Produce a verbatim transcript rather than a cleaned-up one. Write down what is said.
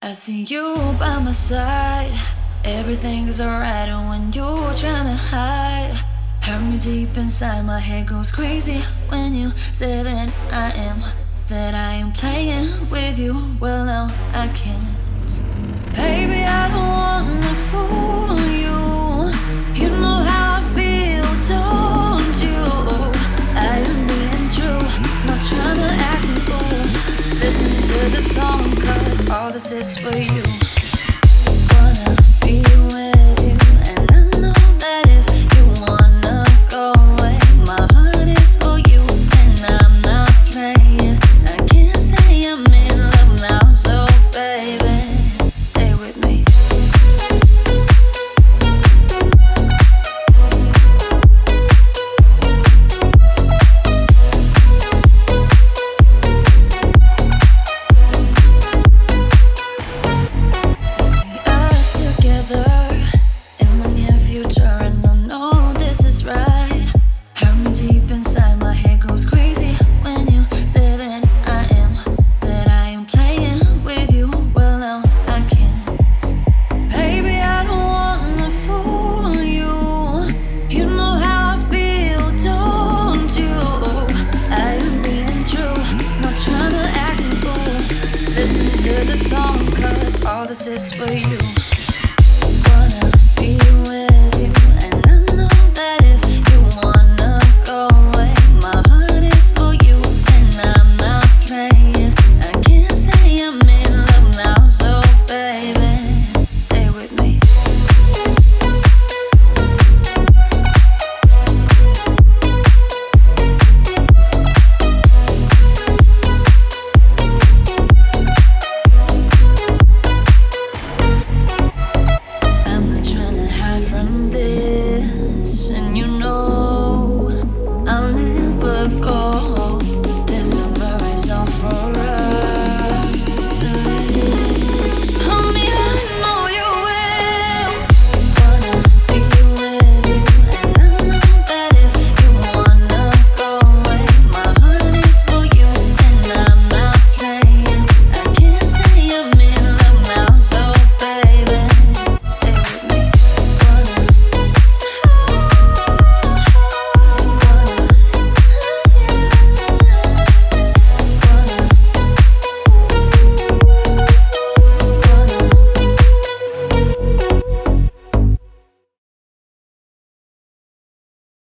I see you by my side. Everything's alright when you're trying to hide. Hurt me deep inside, my head goes crazy when you say that I am, that I am playing with you. Well, no, I can't. Baby, I don't wanna fool you. You know how I feel, don't you? I am being true, not trying to act a fool. Listen to the song, cause all this is for you. Wanna be with you, and I know that if you wanna go away, my heart is for you, and I'm not playing. I can't say I'm in love now, so baby, stay with me. Listen to the song, cause all this is for you.